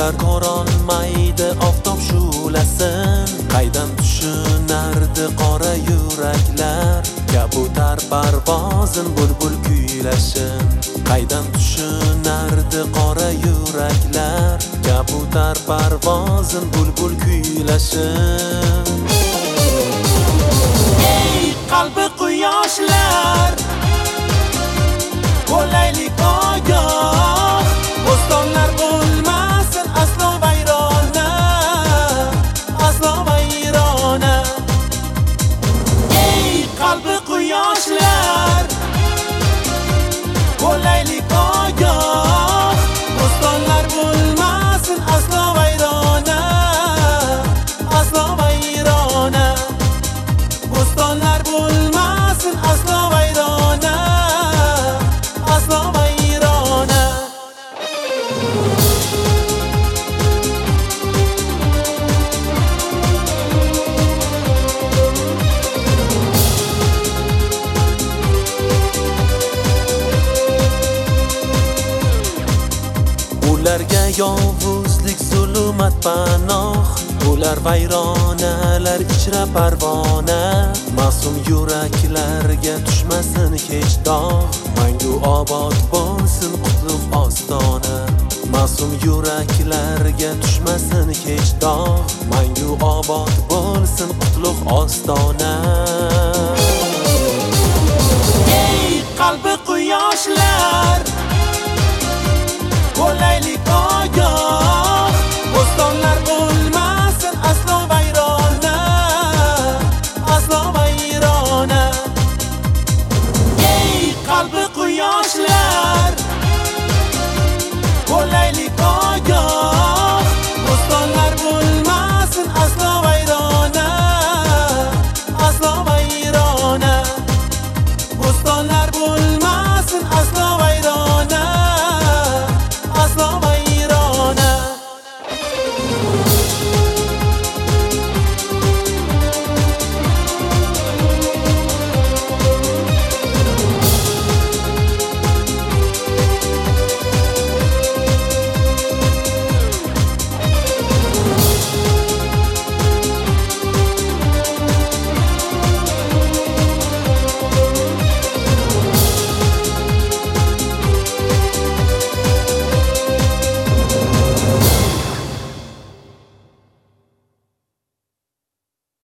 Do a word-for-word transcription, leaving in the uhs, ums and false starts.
ular ko'rolmaydi oftob shu'lasin. Qaydan tushunardi qora yuraklar kabutar parvozin bulbul kuylashin. Qaydan tushunardi qora yuraklar kabutar parvozin bulbul kuylashin. Ey qalbi quyoshlar, bo'laylik ogoh, bo'stonlar bo'lmasin aslo vayrona, aslo vayrona. Ey qalbi quyoshlar, bo'laylik ogoh, bo'stonlar bo'lmasin aslo vayrona, aslo vayrona. Bo'stonlar bo'lmasin aslo vayrona, aslo vayrona. Ularga yovuzlik zulmat panoh, ular vayronalar ichra parvona. Ma'sum yuraklarga tushmasin hech dog', mangu obod bo'lsin qutlug' ostona. Ma'sum yuraklarga tushmasin hech dog', mangu obod bo'lsin qutlug' ostona. Ey qalbi quyoshlar,